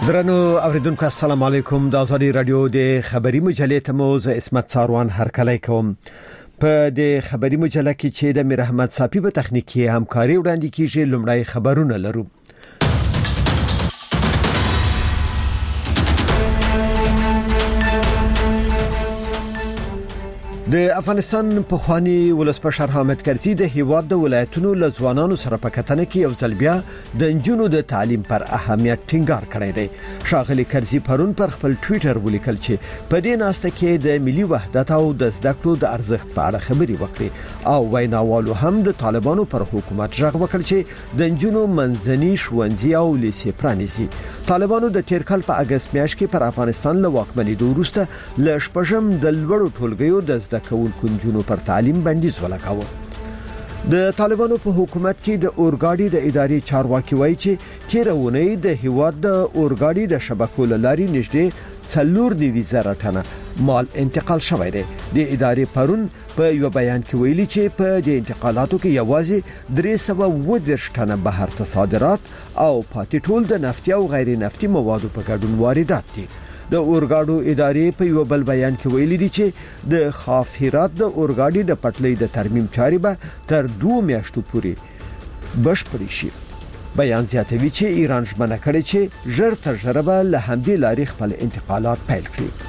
درنو اوریدونکو السلام علیکم. د ازادي رادیو د خبري مجلې ته مو زه اسمت ساروان هرکلی کوم. په د خبري مجله کې چې د میر احمد صافي په تخنیکی همکاري وړاندې کیږي لومړی خبرونه لرو. د افغانستان پخوانی ولسمشر حامد کرزي د هیواد د ولایتونو له ځوانانو سره په کتنه کې یو ځل بیا د انجونو د تعلیم پر اهمیت ټینګار کړی دی. شاغلي کرزي پرون پر خپل ټوئیټر ولیکل چې په دې ناسته کې د ملي وحدت او د زده کړو د ارزښت په اړه خبري وکړي او ویناوالو هم د طالبانو پر حکومت ژغ وکړ چې د انجونو منځني ښوونځي او لیسې پرانیزي. طالبانو د تیر کال په اگست میاشت کې پر افغانستان له واکمنۍ وروسته ل شپږم د لوړو ټولګیو د زده کول کنجونو پر تعلیم بندیز ولګاوه. د طالبانو په حکومت کې د اورګاډي د ادارې چارواکي وایي چې تیرونه د هیواد د اورګاډي د شبکو لاري نږدې 4.9 ټنه مال انتقال شوی دی. د ادارې پرون په یو بیان کې ویلي چې په دې انتقالاتو کې یوازې 310 ټنه بهر تصادرات او پاتې ټول د نفتي او غیر نفتي موادو په ګډون واردات دي. د اورګاډو ادارې په یو بل بیان کې ویلي دي چې د خافرات د اورګاډي د پټلۍ د ترمیم چاري به تر 2 میاشتو پورې بشپړ شي. بیان زیاتوي چې ایران ژمنه کړې چې ژر تر ژره به له همدې لارې خپل انتقالات پیل کړي.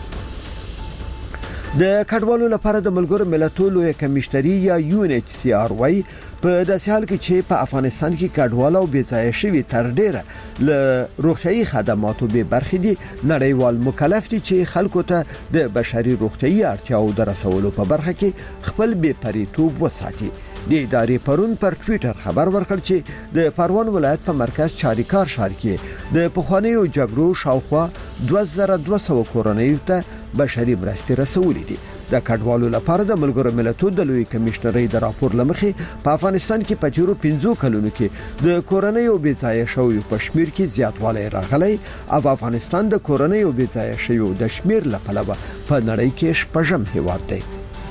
د کډوالو لپاره د ملګرو ملتونو لوی کمیشنري یا UNHCR وايي په داسې حال کې چې په افغانستان کې کډوال او بېځایه شوي تر ډیره له روغتيایي خدماتو به برخې دي. نړیوال مکلف دي چې خلکو ته د بشري روغتيایي اړتیاو د رسولو په برخه کې خپل بې پریتوب وساتي. د ادارې پرون پر ټوئیټر خبر ورکړ چې د پروان ولایت په مرکز چاریکار ښار کې د پخوانیو جګړو شاوخوا 2200 کورنیو ته بشري مرستې رسولې دي. د کډوالو لپاره د ملګرو ملتونو د لوی کمیشنري د راپور لمخې په افغانستان کې په تیرو 15 کلونو کې د کورنیو بېځایه شویو په شمیر کې زیاتوالی راغلی او افغانستان د کورنیو بېځایه شویو د شمیر لپاره په نړۍ کې شپږم هیواد دی.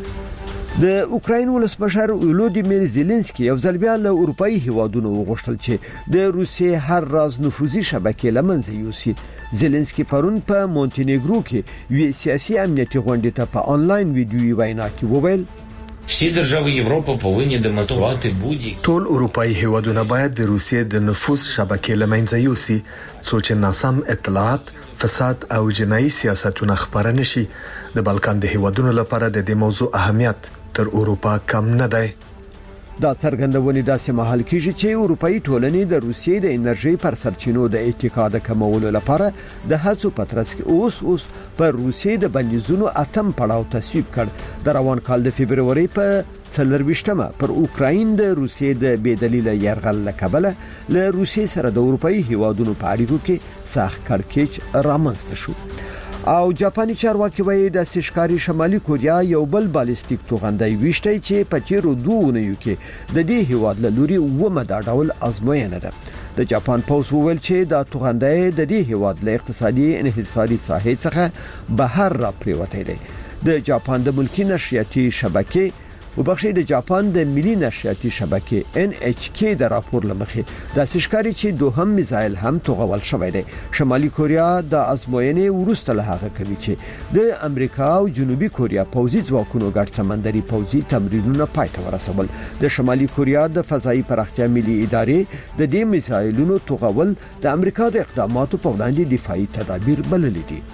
د اوکراین ولسمشر ولودیمیر زيلنسکي یو ځل بیا له اروپאי هیوادونو وغوښتل چې د روسیې هر راز نفوذي شبکې لمنځه یوسي. زيلنسکي پرون په مونټینیګرو کې وی سیاسي امنیتي غونډې ته په انلاین ویډیوي وینا کې وویل всі держави Європи повинні демонтувати будь-які ټول اروپאי هیوادونه باید د روسیې د نفوذ شبکې لمنځه یوسي څو چې ناسم اطلاعات، فساد او جنایي سیاستونه خپاره نشي. د بالکان د هیوادونو لپاره د دې موضوع اهمیت تر اروپا کم نه دی. دا څرګندونې داسې مهال کېږي چې اروپאי ټولنې د روسیې د انرژي پر سرچینو د اتکا د کمولو لپاره د هڅو په ترڅ کې اوس پر روسیې د بندیزونو اتم پړاو تصویب کړ. د روان کال د فبرवरी په 24مه پر اوکراین د روسیې د بېدلیله يرغل لکبله له روسیې سره د اروپאי هیوادونو په اړیکو کې سخت کړکېچ رامنځته شو. او جاپاني چارواکي وایي د سشکاري شمالي کوریا یو بل بالستیک توغندۍ ویشتي چې په تیرو 2 اونیو کې د دې هیواد له لوري ومه دا ډول ازموینه ده. د جاپان پوز وویل چې دا توغندۍ د دې هیواد له اقتصادي انحصاري ساحې څخه بهر را پریوتې ده. د جاپان د ملکی نشریاتي شبکې وبخښي د جاپان د ملي نشریاتي شبکې NHK د راپور لمخې د سشکاري چې دوهم میزایل هم توغول شوی دی. شمالي کوریا د ازموینې وروسته له هغه کوي چې د امریکا او جنوبي کوریا پوځي ځواکونو ګډ سمندري پوځي تمرینونه پای ته ورسول. د شمالي کوریا د فضایي پراختیا ملي ادارې د دې میزایلونو توغول د امریکا د اقداماتو په وړاندې دفاعي تدابیر بللي دي.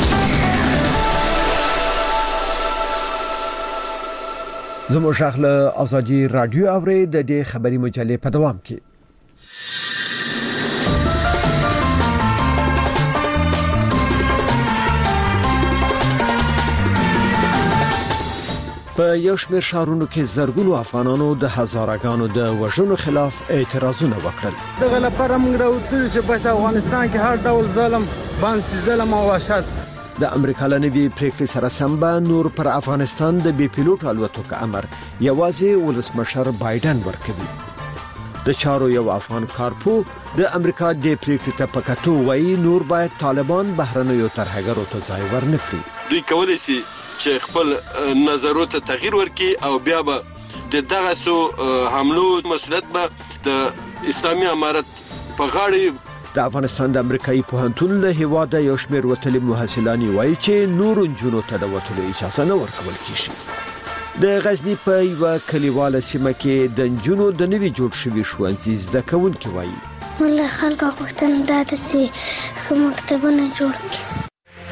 زموږ شغله ازادي رادیو اوري د دې خبري مجلې په دوام کې. په یو شمېر ښارونو کې زرګونو افغانانو د هزارګانو د وژنو خلاف اعتراضونه وکړل. دغه لپاره موږ راوځو چې په افغانستان کې هر ډول ظلم، باندې ظلم او وحشت د امریکا لنوي پریکړې سره سم به نور پر افغانستان د بي پيلوټ الوتکو امر یوازې ولسمشر بایدن ورکوي. د چارو یو افغان کارپو د امریکا د پریکړې ته پکاتو وایي نور باید طالبان بهرنیو ترهګرو ته ځای ورنکړي. دوی کولای شي چې خپل نظرونو ته تغییر ورکړي او بیا به د دغه سو حملو مسؤلیت به د اسلامي امارت په غاړه د افغانستان د امریکایي پوهنتون له هیواده یو شمېر وتلي محصلان وایي چې نور نجونو ته د وتلو اجازه نه ورکول کیږي. د غزنی په یو کلیواله سیمه کې د نجونو د نوي جوړ شوي ښوونځي زده کوونکي وایي مله خلک غوښتنه ده چې مکتبونه جوړ کړي.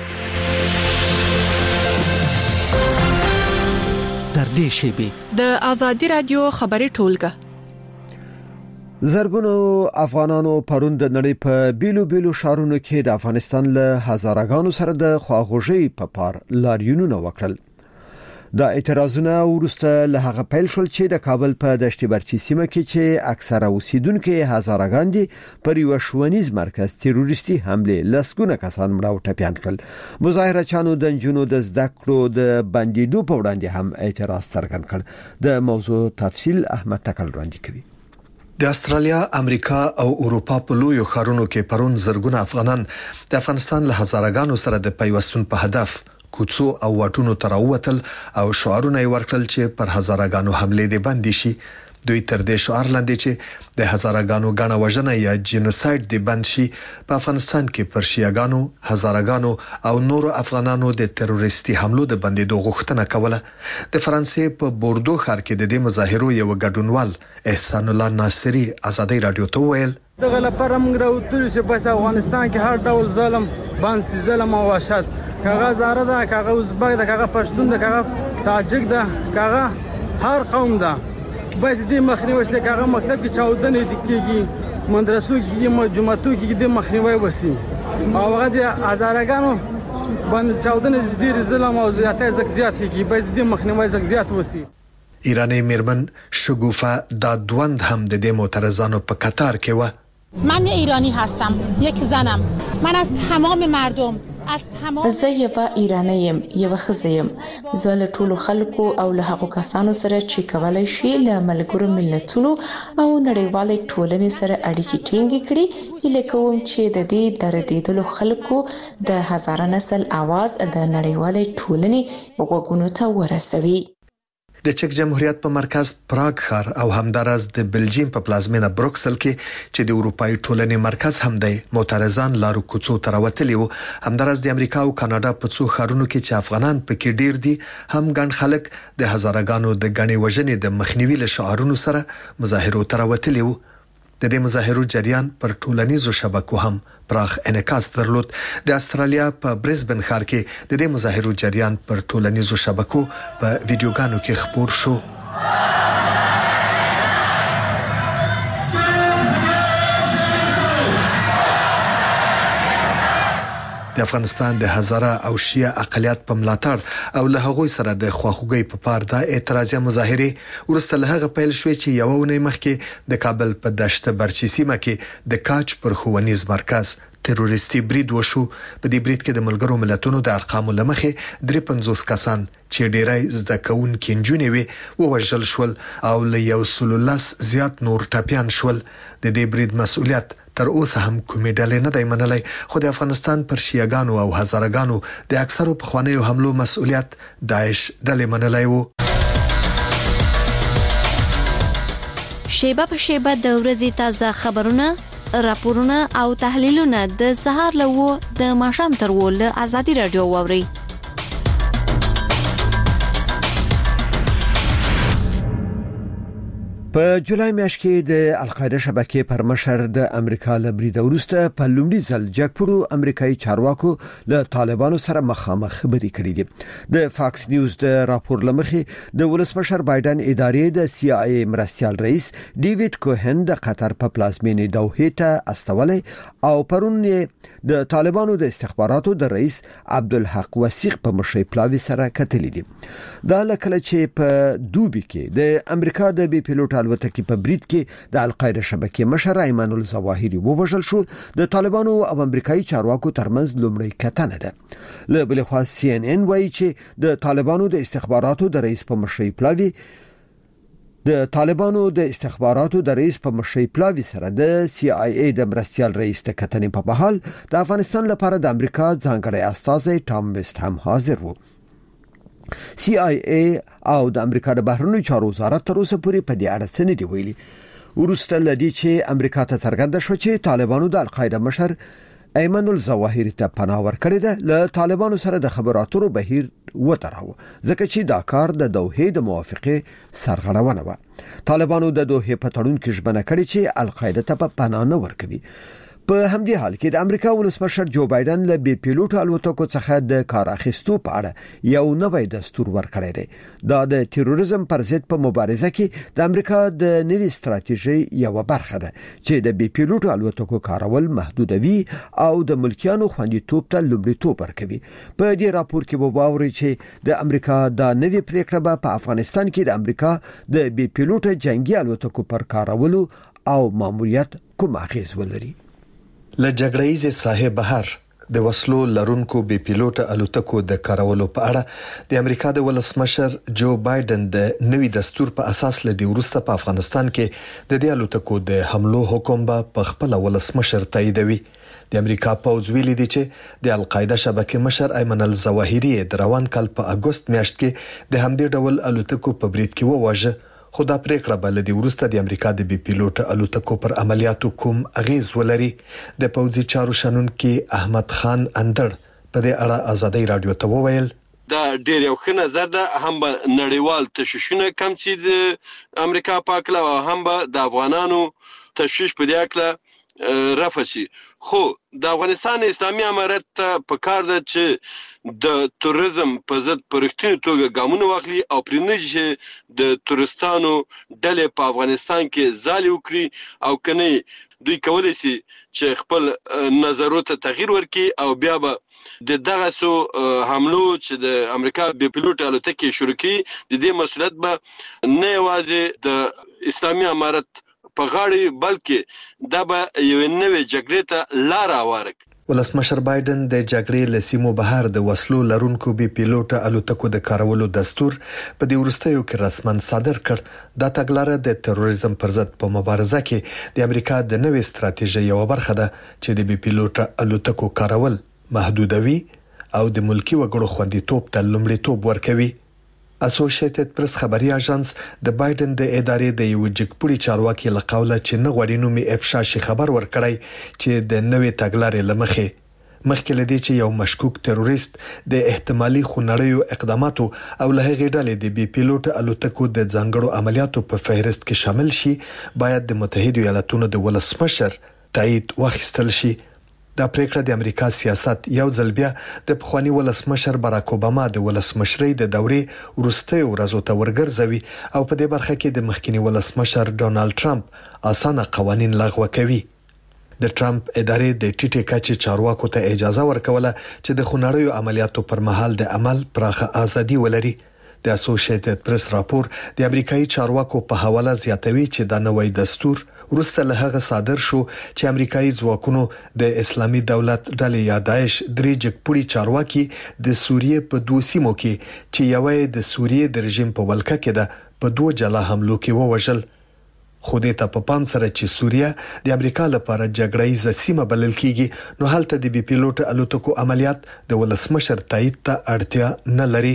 در دې شیبې د آزادي رادیو خبري ټولګه زرګونو افغانانو پرون د نړۍ په بیلو بیلو شهرونو کې د افغانستان له هزارهګانو سره د خواخوږۍ په پار لاریونونه وکړل. دا اعتراضونه ورسته له هغه پیل شول چې د کابل په دشت برچی سیمه کې چې اکثره اوسیدونکو هزارهګان دي پر یو ښوونیز مرکز تروریستي حمله لسګونه کسان مړه او ټپيان کړل. مظاهره چانو د جنونو د زده کړو د بندیدو په وړاندې هم اعتراض څرګند کړ. د موضوع تفصیل احمد تکل وړاندې کوي. د استرالیا، امریکا او اروپا په لویو ښارونو کې پرون زرګونه افغانان د افغانستان له هزارهګانو سره د پیوستون په هدف کوڅو او واټونو تراوتل او شعارونه ورکړل چې پر هزارهګانو حمله دي بندي شي. دوی تر دې شعار لاندې چې د هزارهګانو غاڼه وژنه یا جنوساید دی بند شي په افغانستان کې پر شیعاګانو، هزارهګانو او نورو افغانانو د تروریستي حملو د بندیدو غوښتنه کوله. د فرانسې په بوردو ښار کې د دې مظاهرو یو ګډونوال احسان الله ناصری آزادۍ رادیو ته ویل دغه لپاره موږ راوتلو چې بس افغانستان کې هر ډول ظلم باندې ظلم او وحشت کاغه زاره ده، کاغه ازبک ده، کاغه پښتون ده، کاغه تاجک ده، کاغه هر قوم ده. بس دې مخنیوي چې کاغه مکتب کې چاودنې کیږي، مدرسو کې جمعتو کې د مخنیوي وسی او هغه د هزارګانو باندې چاودنې ډیر ظلم او زیاته زیات کیږي. بس دې مخنیوي زیات وسی. ایرانی میرمن شگوفه دادوند هم د دې معترضانو په قطار کې و. من ایرانی هستم، یک زنم. من از تمام مردم زه یو ایرانی یم، یو ښځه یم. زه له ټولو خلکو او له هغو کسانو سره چې کولای شي له ملګرو ملتونو او نړیوالې ټولنې سره اړیکې ټینګې کړي. هیله کوم چې د دې دردیدلو خلکو د هزاره نسل आवाज د نړیوالې ټولنې غوږونو ته ورسوي. د چک جمهوریت په مرکز پراګ ښار او همدارس د بلجیم په پلازمینه بروکسل کې چې د اروپאי ټولنې مرکز هم دی معترضان لارو کوڅو ته راوتلي وو. همدارس د امریکا او کاناډا په څو ښارونو کې چې افغانان پکې ډیر دي هم ګڼ خلک د هزارګانو د غني وژنې د مخنیوي له شعارونو سره مظاهرو ته راوتلي وو. د دې مظاهرو جریان پر ټولنیزو شبکو هم پراخ انعکاس درلود. د استرالیا په برزبن ښار کې د دې مظاهرو جریان پر ټولنیزو شبکو په ویډیوګانو کې خپور شو. د افغانستان د هزاره او شیعه اقلیت په ملاتړ او له هغوی سره د خواخوږۍ په پار د اعتراضي مظاهره ورسته له هغه پیل شوې چې یو ونې مخکې د کابل په دشت برچی سیمه کې د کاچ پر ښوونیز مرکز تروریستي برید وشو. په دې برید کې د ملګرو ملتونو د ارقامو لمخې 53 کسان چې ډیرای زده کوونکي نجونې وي ووژل شول او له 110 زیات نور ټپيان شول. د دې برید مسؤلیت تر اوسه هم کومې ډلې نه دی منلای، خو د افغانستان پر شیعاګانو او هزارګانو د اکثرو پخوانیو حملو مسؤلیت داعش ډلې منلای وو. شیبه په شیبه د ورځې تازه خبرونه، راپورونه او تحلیلونه د سهار لوو د ماښام تر ول آزادي رادیو ووري. په جولای میاشت کې د القاعده شبکې پر مشر د امریکا له برید وروسته په لومړي ځل جګپړو امریکایي چارواکو له طالبانو سره مخامخ خبرې کړې دي. د فاکس نیوز د راپور لمخې د ولسمشر بایدن ادارې د سی آی ای مرستیال رئیس ډیوډ کوهن د قطر په پلازمینې دوحه ته استولې او پرون د طالبانو د استخباراتو د رئیس عبدالحق وثیق په مشرۍ پلاوي سره کتلې دي. دا لکه چې په دوبي کې د امریکا د بي پیلوټ الوتکې په برید کې د القاعده شبکې مشر ایمن الظواهری ووژل شو. د طالبانو او امریکایي چارواکو ترمنځ لومړی کتنه ده. له بل خوا سی ان ان وایي چې د طالبانو د استخباراتو د رئیس په مشرۍ پلاوي سره د سی آی ای د مرستیال رئیس د کتنې په بحال د افغانستان لپاره د امریکا ځانګړی استازی ټام ویسټ هم حاضر وو. سی آی ای او د امریکا د بهرنیو چارو وزارت تر اوسه پورې په دې اړه څه نه دی ویلي. ورسته لدی چې امریکا ته څرګنده شو چې طالبانو د القاعده مشر ایمن الظواهری ته پناه ورکړې ده. له طالبانو سره د خبرو اترو بهیر وتراوه ځکه چې دا کار د دوحې د موافقه سرغړونه و. طالبانو د دوحې په تړون کې ژمنه کړې چې القاعده ته پناه نه ورکوي. په همدې حال کې د امریکا ولسمشر جو بایدن له بي پیلوټ الوتکو څخه د کار اخیستو په اړه یو نوی دستور ورکړی دی. دا د تروریزم پر ضد په مبارزه کې د امریکا د نوې ستراتیژۍ یو برخه ده چې د بي پیلوټ الوتکو کارول محدودوي او د ملکیانو خوندیتوب ته لومړیتوب ورکوي. په دې راپور کې وواوري چې د امریکا د نوې پریکړه په افغانستان کې د امریکا د بي پیلوټ جنگي الوتکو پر کارولو او ماموریت کوم اغیز ولري. له جګړه‌ییز ساحې بهر د وسلو لرونکو بي پیلوټ الوتکو د کارولو په اړه د امریکا د ولسمشر جو بایدن د نوي دستور په اساس لدی ورسته په افغانستان کې د دې الوتکو د حملو حکم په خپل ولسمشر تاییدوي. د امریکا پوځ ویلي دی چې د القاعده شبکې مشر ایمن الظواهری د روان کال په اگست میاشت کې د همدې ډول الوتکو په برید کې وواژه. خو دا پریکړه بل دی ورسته د امریکا د بي پیلوټ الوتکو پر عملیاتو کوم اغیز ولري. د پوځي چارو شنونکي احمد خان اندر په دې اړه آزادۍ رادیو ته وویل دا ډېر یو ښه نظر ده. هم نړیوال تشویشونه کم چې د امریکا پاکله او هم د افغانانو تشویش په دې اړه رفع شي. خو د افغانستان اسلامي امارت ته پکار ده چې د توریزم په ضد په رښتینې توګه ګامونه واخلي او پرېنږدي د تورستانو ډلې په افغانستان کې ځالې وکړي او کني دوی کولای شي چې خپل نظرونو ته تغییر ورکړي او بیا به د دغه سو حملو چې د امریکا بي پیلوټ الوتکې شروع کړي د دې مسؤلیت به نه یوازې د اسلامي امارت په غاړه بلکې دا به یو نوې جګړې ته لار هواره کړي. ولسمشر بایدن د جګړې له سیمو بهر د وسلو لرونکو بي پیلوټ الوتکو د کارولو دستور په دې وروستیو کې رسماً صادر کړ. دا تګلاره د تروریزم پر ضد په مبارزه کې د امریکا د نوې ستراتیژۍ یو برخه ده چې د بي پیلوټ الوتکو کارول محدودوي او د ملکی وګړو خوندیتوب ته لومړیتوب ورکوي. اسوسییټډ پریس خبري اژانس د بایدن د ادارې د یو جګپوړي چارواکي له قوله چې نه غوړي نومي افشا شي خبر ورکړی چې د نوې تګلارې لمخې مخکې لدی چې یو مشکوک تروریست د احتمالي خونړیو اقداماتو او له هغې ډلې د بي پیلوټ الوتکو د ځانګړو عملیاتو په فهرست کې شامل شي باید د متحده ایالاتونو د ولسمشر تایید واخیستل شي. دا پریکړه د امریکا سیاست یو ځل بیا د پخوانی ولسمشر باراک اوباما د ولسمشرۍ د دورې وروستۍ ورځو ته ورګرځوي او په دې برخه کې د مخکنی ولسمشر ډونالد ټرمپ اسانه قوانين لغوه کوي. د ټرمپ ادارې د ټیټه کچې چارواکو ته اجازه ورکوله چې د خونړیو عملیاتو پر مهال د عمل پراخه ازادي ولري. د اسوسییټډ پریس راپور د امریکایي چارواکو په حواله زیاتوي چې دا نوې دستور وروسته له هغه صادر شو چې امریکایي ځواکونو د اسلامي دولت ډلې یا داعش درې جګپوړي چارواکي د سوریې په دوه سیمو کې چې یوه د سوریې د رژیم په ولکه کې ده په دوه جلا حملو کې ووژل. خو دې ته په پام سره چې سوریه د امریکا لپاره جګړه‌ییز سیمه بلل کیږي نو هلته د بي پیلوټ الوتکو عملیات د ولسمشر تایید ته اړتیا نه لري.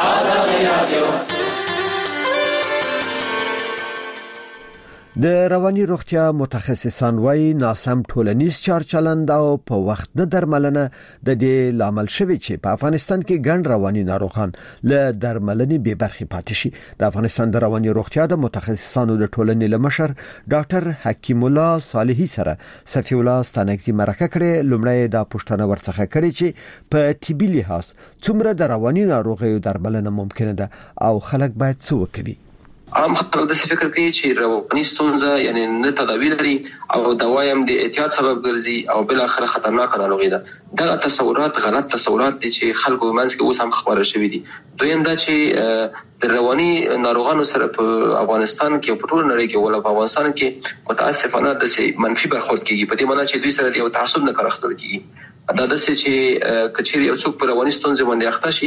د رواني روغتیا متخصصان وايي ناسم ټولنیز چارچلند او په وخت نه درملنه د دې لامل شوی چې په افغانستان کې ګڼ رواني ناروغان له درملنې بې برخې پاتې شي. د افغانستان د رواني روغتیا د متخصصانو د ټولنې لمشر ډاکټر حکیم الله صالحي سره صفي الله ستانګزي مرکه کړې. لومړی دا پوښتنه ورڅخه کړې چې په طبي لحاظ څومره د رواني ناروغیو درملنه ممکنه ده او خلک باید څه وکړي. عام خلک د فکر کوي چې رواني ستونزه یعنی نه تداوی لري او دوایم د احتیاط سبب ګرځي او بل اخر خطرناک ناروغي ده. دا تصورات غلط تصورات دي چې خلکو منځ کې اوس هم خبره شوې دي. دویم دا چې د رواني ناروغانو سره په افغانستان کې او په ټول نړۍ کې ولې په افغانستان کې متاسفانه د منفي برخورد کیږي په دې معنی چې دوی سره یو تعصب نه کار اخیستل کیږي. دا د څه چې کچېری یو څوک په رواني ستونزه باندې اخته شي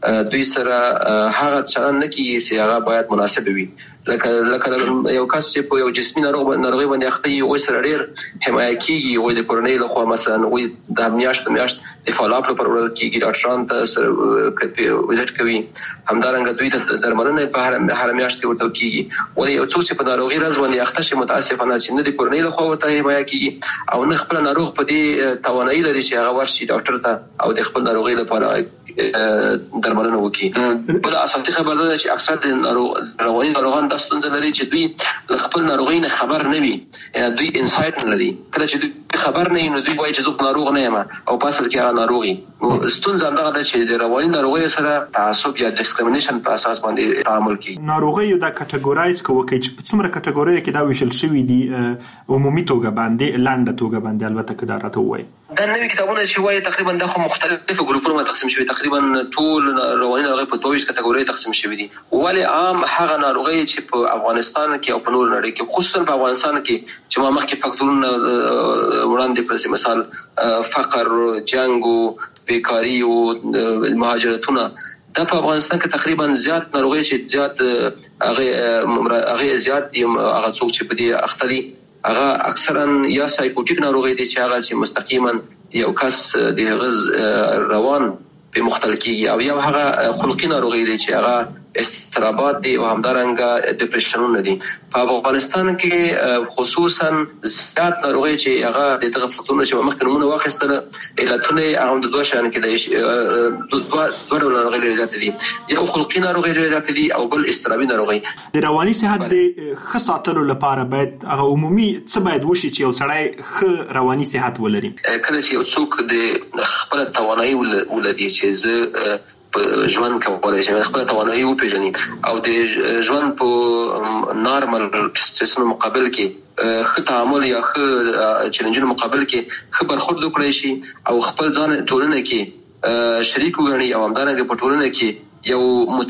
دوی سره هغه چلند نه کیږي چې هغه باید مناسب وي. لکه یو کس چې په یو جسمي ناروغي باندې اخته وي او سره ډیر حمایت کیږي او د کورنۍ له خوا مثلا وي د میاشت د فالوپ لپاره ورل کیږي ډاکټران ته سره وزټ کوي. همدارنګه دوی ته درملنه په هر میاشت کې ورته کیږي. ولې یو څوک چې په ناروغي راز باندې اخته شي متاسفانه چې نه د کورنۍ له خوا ورته حمایت کیږي او نه خپل ناروغ په دې توانایي لري چې هغه ورشي ډاکټر ته او د خپل ناروغي لپاره درملنه وکړي. بل اساسي خبر ده چې اکثر د رواني ناروغان د ستونزې لري چې دوی خپل ناروغي نه خبر نه وي، یعنی دوی انسایټ نه لري. کله چې دوی خبر نه وي نو دوی وایي چې زه ناروغ نه یم او په اصل کې هغه ناروغي. ستونزه همدغه ده چې د رواني ناروغي سره تعصب یا ډیسکریمینیشن په اساس باندې تعامل کوي. ناروغي یو د کټګورایز کوي چې په څومره کټګورۍ کې دا ویشل شوی دي عمومي توګه باندې لاندې توګه باندې البته کدا راته وایي دا نوې کتابونه چې وایي تقریبا د مختلفو ګروپونو تقسیم شوی، تقریبا ټول رواني ناروغي په 22 کټګورۍ تقسیم شوی دي. ولې عام هغه ناروغي چې په افغانستان کې او په نور نړۍ کې خصوصا په افغانستان کې چې ما مخکې فاکتورونه وړاندې پر مثال فقر، جنگ او بیکاری او مهاجرتونه دا په افغانستان کې تقریبا زیات ناروغي چې زیات هغه زیات دي. هغه څوک چې په دې اخته هغه اکثرا یا سایکوټیک ناروغي دي چې هغه چې مستقیما یو کس د غز روان په مختل کېږي او یا هغه خلقي ناروغي دي چې هغه استرابات دي او همدارنګه ډیپریشنونه دي. په افغانستان کې خصوصا زیات ناروغي چې هغه د دغه فکتورونو چې مخکې نمونه واخیستل علتونه هم د دوه شان کې د دوه ناروغي زیات دي، یو خلقي ناروغي زیات دي او بل استرابي ناروغي. د رواني صحت د خصاتلو لپاره باید هغه عمومي څه باید وشي چې یو سړی ښه رواني صحت ولري. کله چې یو څوک د خپل توانایي ولري چې زه په ژوند کولای شي خپل توانایي وپیژني او د ژوند په نارمل سیستم مقابل کې ښه تعامل یا ښه چیلنجونو مقابل کې ښه برخورد وکړي شي او خپل ځان ټولنه کې شریک وګڼي او همدارنګه په ټولنه کې یو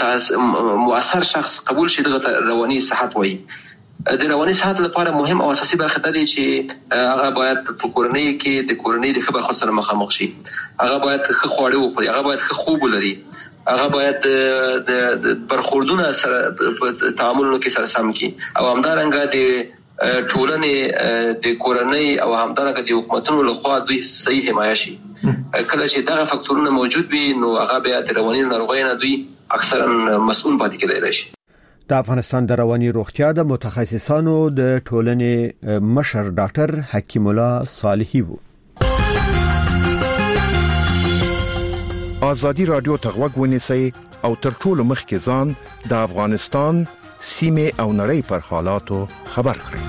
مؤثر شخص قبول شي. دغه رواني صحت وایي. د رواني صحت لپاره مهم او اساسي برخه ده چې هغه باید په کورنۍ کې د کورنۍ د خبر خاص سره مخامخ شي. هغه باید ښه خواړه وخوري، هغه باید ښه خوب ولري، هغه باید د برخوردونه سره تعاملونو کې سره سم کی او همدارنګه د ټولنې د کورنۍ او همدارنګه د حکومتونو لخوا دوی صحیح حمایت شي. کله چې دغه فاکتورونه موجود وي نو هغه بیا د رواني ناروغیو نه دوی اکثرا مسؤل پاتې کېدای شي. د افغانستان د رواني روغتیا د متخصصانو د ټولنې مشر ډاکټر حکیم الله صالحي وو. ازادي رادیو ته غوږ ونیسئ او تر ټولو مخکې ځان د افغانستان سیمه او نړۍ پر حالاتو خبر کړئ.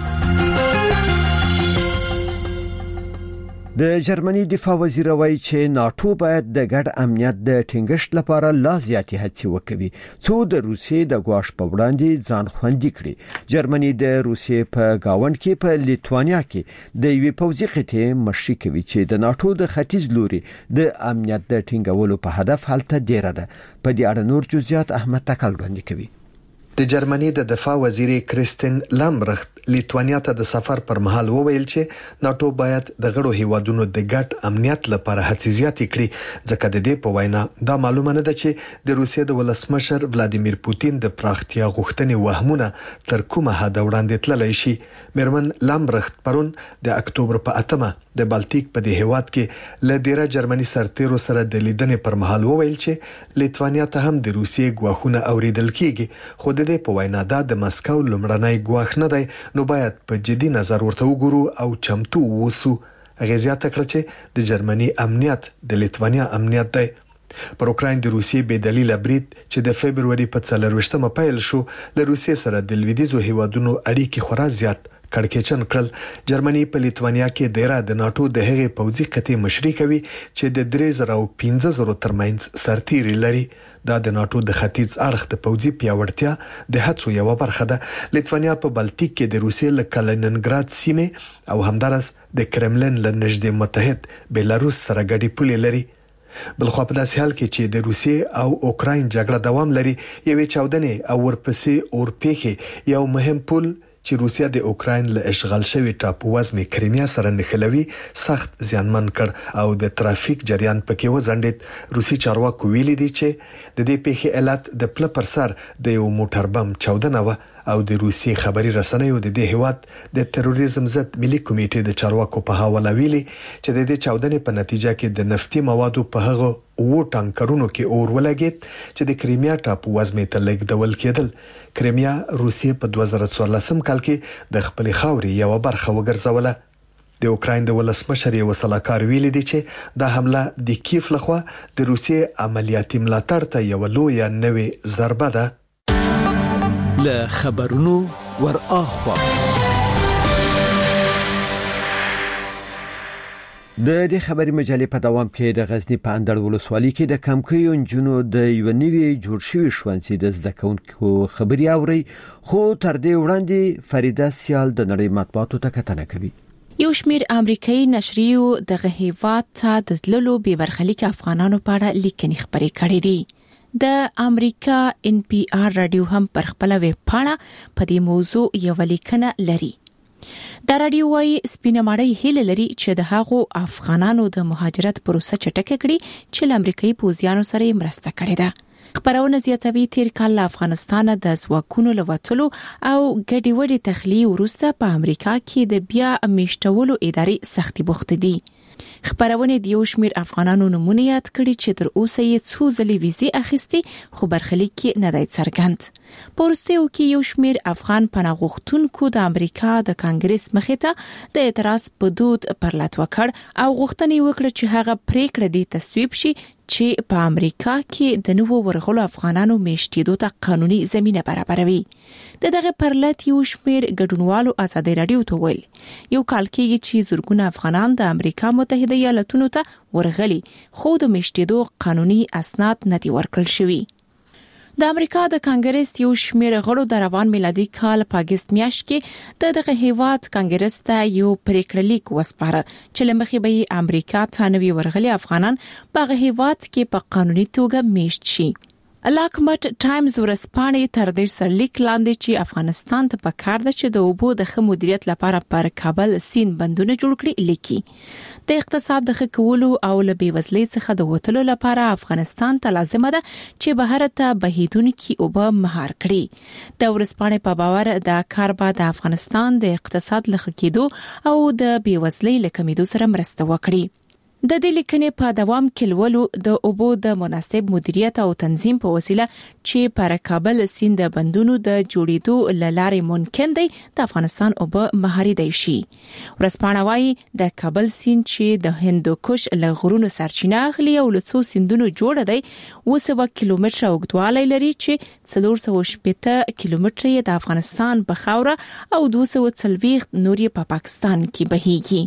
د جرمني دفاع وزیر وایي چې ناتو باید د ګډ امنیت د ټینګښت لپاره لا زیاتې هڅې وکړي څو د روسیې د ګواښ په وړاندې ځان خوندي کړي. جرمني د روسیې په گاوند کې په لیتوانیا کې د یوې پوځي قطعې مشري کوي چې د ناتو د ختیځ لوري د امنیت د ټینګولو په هدف هلته ډیره ده. په دې اړه نور جزئیات احمد تکل وړاندې کوي. د جرمني د دفاع وزیر کریستین لامبرخت لیتوانیا ته د سفر پر مهال وویل چې ناتو باید د غړو هیوادونو د ګډ امنیت لپاره هڅې زیاتې کړي ځکه د دې په وینا دا معلومه نه ده چې د روسیې د ولسمشر ولادیمیر پوتین د پراختیا غوښتنې وهمونه تر کومه حد وړاندې تللی شي. میرمن لامبرخت پرون د اکتوبر په 8مه د بالټیک په دې هیواد کې له ډیره جرمني سرتیرو سره د لیدنې پر مهال وویل چې لیتوانیا ته هم د روسیې ګواښونه اوریدل کیږي خو د دې په وینا دا د مسکو لومړنی ګواښ نه دی نو باید په جدي نظر ورته وګورو او چمتو ووسو. غزيات کړ چې د جرمني امنیت د لیتوانیا امنیت دی. پر اوکراین د روسیې بې دلیل برید چې د فبرवरी په 24مه پیل شو له روسیې سره د لویدیځو هیوادونو اړیکې خورا زیات کړکېچن کړل. جرمني په لیتوانیا کې د ناتو د هغې پوځي قطعې مشري کوي چې د 3000 او 15000 ترمنځ سرتیري لري. دا د ناتو د ختیځ اړخ د پوځي پیاوړتیا د هڅو یو برخه ده. لیتوانیا په بالټیک کې د روسیې له کالینینګراد سیمې او همدارس د کرملین له نږدې متحد بیلاروس سره ګډي پولې لري. بلخو په داسې حال کې چې د روسیې او اوکراین جګړه دوام لري یوې چاودنې او ورپسې اورپېخې یو مهم پل چې روسیا د اوکراین له اشغال شوی ټاپووزمې کریمیا سره نښلوي سخت زیانمن کړ او د ترافیک جریان پکې وځنډید. روسي چارواکو ویلي دي چې د دې پیښې علت د پله پر سر د یو موټر بم چاودنه و او د روسي خبري رسنیو د دې هیواد د تروریزم ضد ملي کمیټې د چارواکو په حواله ویلي چې د دې چاودنې په نتیجه کې د نفتي موادو په هغه و ټانکرونو کې اور ولګید چې د کریمیا ټاپووزمې ته لیږدول کېدل. کریمیا روسیې په 2014 کال کې د خپل خاورې یو برخه وګرځوله. د اوکراین د ولسمشر یو سلاکار ویلي دی چې دا حمله د کیف لخوا د روسیې عملیاتي ملاتړ ته یو لوی نوې ضربه ده. له خبرونو ور اخوا د دې خبري مجلې په دوام کې د غزنی په اندړ ولسوالۍ کې د کمکیو انجونو د یو نوي جوړ شوی ښوونځي د زده کوونکو خبري اوري، خو تر دې وړاندې فریده سیال د نړۍ مطبوعاتو ته کتنه کوي. یو شمیر امریکایي نشریو د هیواد ته د تللو بې برخلیک افغانانو په اړه لیکنې خبرې کړې دي. د امریکا NPR رادیو هم پر خپل ویب پاڼه په دې موضوع یو لیکنه لري. دا رادیو وايي سپینه ماړی هیله لري چې د هغو افغانانو د مهاجرت پروسه چټکه کړي چې له امریکایي پوځیانو سره مرسته کړې ده. خبرونه زیاتوي تیر کال له افغانستان د ځواکونو لوتلو او ګډي وډي تخلیه وروسته په امریکا کې د بیا میشتولو ادارې سختي بوخت دي. خبرونه د یو شمیر افغانانو نمونه یاد کړي چې تر اوسه یې څو ځلې ویزې اخیستي خو برخلیک کې نه دی څرګند. په وروستیو کې یو شمیر افغان پناه غوښتونکو د امریکا د کانګرس مخې ته د اعتراض په دود پرلط وکړ او غوښتنې وکړه چې هغه پریکړه دې تصویب شي چې په امریکا کې د نوو ورغلو افغانانو میشتېدو ته قانوني زمينه برابروي. دغه پرلط یو شمیر ګډونوالو ازادي رادیو ته ویل یو کال کې چې زرګونه افغانان د امریکا متحده ایالاتونو ته ورغلي خو د میشتېدو قانوني اسناد نه دي ورکړل شوي. د امریکا د کانګرس یو شمیر غړو د روان میلادي کال په اگست میاشت کې دغه هیواد کانګرس ته یو پریکړه لیک وسپاره چې لمخې به امریکا ته نوي ورغلي افغانان په هیواد کې په قانوني توګه میشت شي. لاکمټ ټایمز ورسپانې تر دې سرلیک لاندې چې افغانستان ته پکار ده چې د اوبو د ښه مدیریت لپاره پر کابل سیند بندونه جوړ کړي لیکي. د اقتصاد د ښه کولو او له بېوزلۍ څخه د وټلو لپاره افغانستان ته لازم ده چې بهر ته بهیدونکي اوبه مهار کړي. د ورسپانې په باور دا کار به د افغانستان د اقتصاد له ښه کېدو او د بېوزلۍ له کمیدو سره مرسته وکړي. د دې لیکنې په دوام کې لولو د اوبو د مناسب مدیریت او تنظیم په وسیله چې پر کابل سیند بندونو د جوړېدو لارې ممکن دی د افغانستان اوبه مهاري دی شي. ورسپانه وايي د کابل سیند چې د هندوکش له غرونو سرچینه اخلي او له څو سیندونو جوړ دی 200 کیلومتره اوږدوالی لري چې 480 کیلومتره د افغانستان په خاوره او 240 نور په پاکستان کې بهيږي.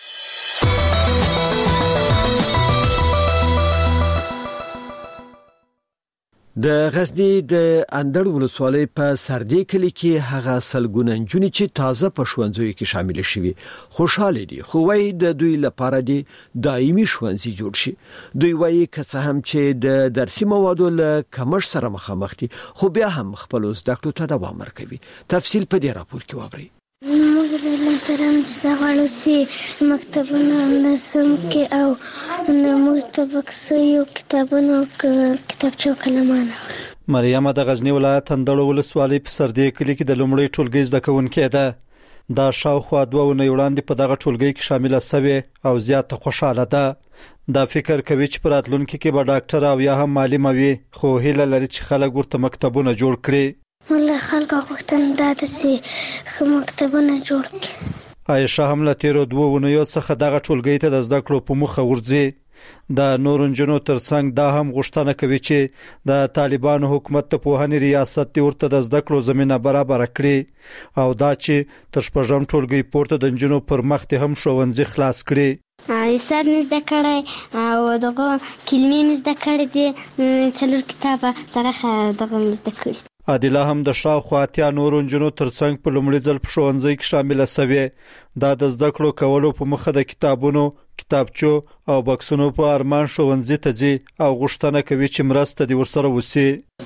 د غزنی د اندړ ولسوالۍ په سردی کلی کې هغه سلګونه نجونې چې تازه په ښوونځیو کې شامل شوي خوشاله دي، خو وايي د دوی لپاره دي دایمي ښوونځي جوړ شي. دوی وايي که څه هم چې د درسي موادو له کمښت سره مخامخ دي خو بیا هم خپل زده کړو ته دوام ورکوي. تفصیل په دې راپور کې واورئ. موږ د علم سره چې غواړو چې مکتبونه نسم کې او موږ ته یو کتابونه کتابچو کلمانه. مریم د غزنی ولایت اندړ ولسوالۍ په سردی کلی کې د لومړي ټولګي زده کوونکې ده. دا شاوخوا 2 ونې وړاندې په دغه ټولګي کې شامله شوه او زیات خوشاله ده. دا فکر کوي چې په راتلونکي کې به ډاکټر او یا هم معلم وي، خو هیله لري چې خلک ورته مکتبونه جوړ کړي. مله خلک غوښتنه ده چې مکتبونه جوړ کړي. عائشه هم له تیرو 2 ونیو څخه دغه ټولګي ته د زده کړو په مخه ورځي. د نور انجنونو ترڅنګ دا هم غوښتنه کوي چې د طالبانو حکومت ته په هني ریاست ورته د زده کړو زمينه برابر کړي او دا چې تر شپږم ټولګي پورته د انجنونو پر مخ ته هم ښوونځي خلاص کړي. حساب مې زده کړی او دغه کلمې مې زده کړې دي، څلور کتابه دغه مې زده کړی. عادله هم د شاوخوا 80 نور انجنونو ترڅنګ په لومړي ځل په ښوونځي کې شامل شوه. دا د زده کړو کولو په مخه د کتابونو، کتابچو او بکسونو په ارمان ښوونځي ته ځي او غوښتنه کوي چې مرسته دي ورسره وسی.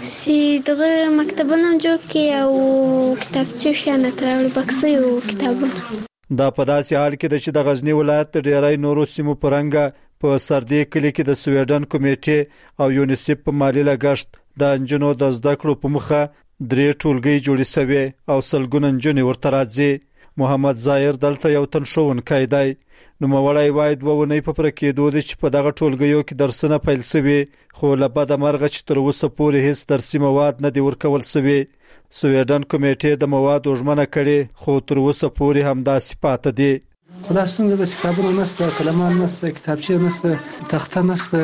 سي دغه مکتبونه جوړ کې او کتابچې شانه تراول بکسې او کتابونه. دا په داسې حال کې چې د غزنی ولایت ډیری نورو سیمو پرنګ په سردی کلی کې د سویډن کمیټې او یونیسف په مالی لګښت د انجنونو د زده کړو په مخه 3 ټولګي جوړې شوې او سلګونه انجنې ورته راځي. محمد ظاهر دلته یو تن ښوونکی دی. نو موړی وای 2 ونې په پرکېدو دي چې په دغه ټولګیو کې درسونه پیل شوي خو له بده مرغه چې تر اوسه پورې هیڅ درسي مواد نه دي ورکول شوي. سویډن کمیټې د موادو ژمنه کړې خو تر اوسه پورې همداسې پاتې دي. خدا څنګه د کتابونو نشته، کلمان نشته، کتابچې نشته، تخته نشته.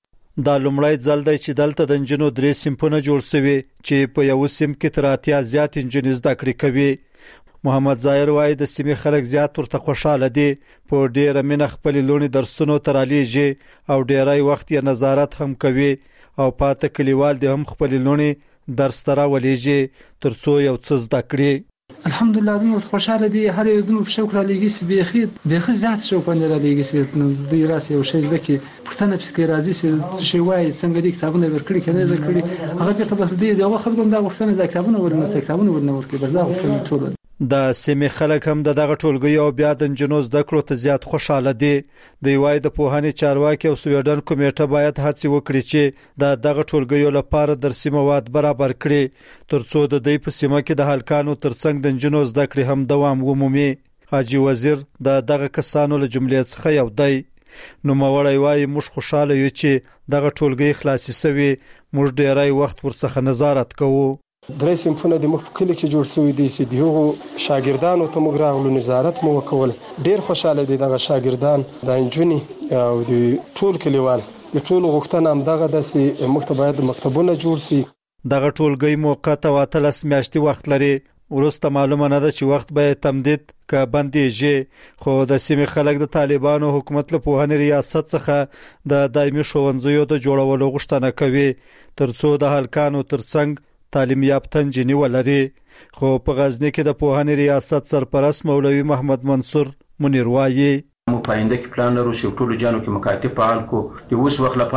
دا لومړی ځل دی چې دلته د انجنونو 3 صنفونه جوړ شوي چې په یو صنف کې تر 80 زیات انجنې زده کړې کوي. محمد ظاهر وایي د سیمې خلک زیات ورته خوشاله دي. په ډېره مینه خپل لونی درسونو ته رالیږي او ډېری وخت یې نظارت هم کوي او پاته کلیوال دي هم خپل لونی درس ته راولېږي ترڅو یو څه زده کړي. الحمدلله دوی خوشاله دي. هر یو دوی په شوق رالیږي چې بيخي زیات شوق باندې رالیږي چې دوی راسي او شي ځکه پښتنه پکې راځي چې شي وایي څنګه دي کتابونه ورکړي کنه ورکړي هغه ته بس دي دغه خلکو هم دا وختونه د کتابونه ورنسته کتابونه ورنورکي بس دا وختونه ټول د سیمې خلک هم دغه ټولګي او بیا د انجنونو زده کړو ته زیات خوشاله دي. دوی وایي د پوهنې چارواکي او سویډن کمیټه باید هڅه وکړي چې دغه ټولګیو لپاره درسي مواد برابر کړي ترڅو د دوی په سیمه کې د هلکانو ترڅنګ د انجنونو زده کړې هم دوام ومومي. حاجی وزیر دغه کسانو له جملې څخه یو دی. نو موړی وایي موږ خوشاله یو چې دغه ټولګي خلاصي شوي، موږ ډیری وخت ورڅخه نظارت کوو. 3 صنفونه د مخ په کلی کې جوړ شوی دي چې دیغه شاګردانو ته موږ راغلو نظارت مو وکول. ډیر خوشاله دي دغه شاګردان د انجونی او د ټول کلیوال د ټول غوښتنه هم دغه د مکتبات مکتبونه جوړ شي. دغه ټولګي موقت او 13 میاشتې وخت لري. ورسته معلومه نه ده چې وخت به تمدید ک بنديږي خو د سیمې خلک د طالبانو حکومت له پوهنې ریاست څخه د دایمي ښوونځیو د جوړولو غوښتنه کوي ترڅو د هلکانو ترڅنګ تعلیم یافته انجنې ولري. خو په غزنی کې د پوهنې ریاست سرپرست مولوي محمد منصور منیر وایي مو پاینده کې پلان لرو چې ټول جانو کې مکاتب فعال کو د اوس وخت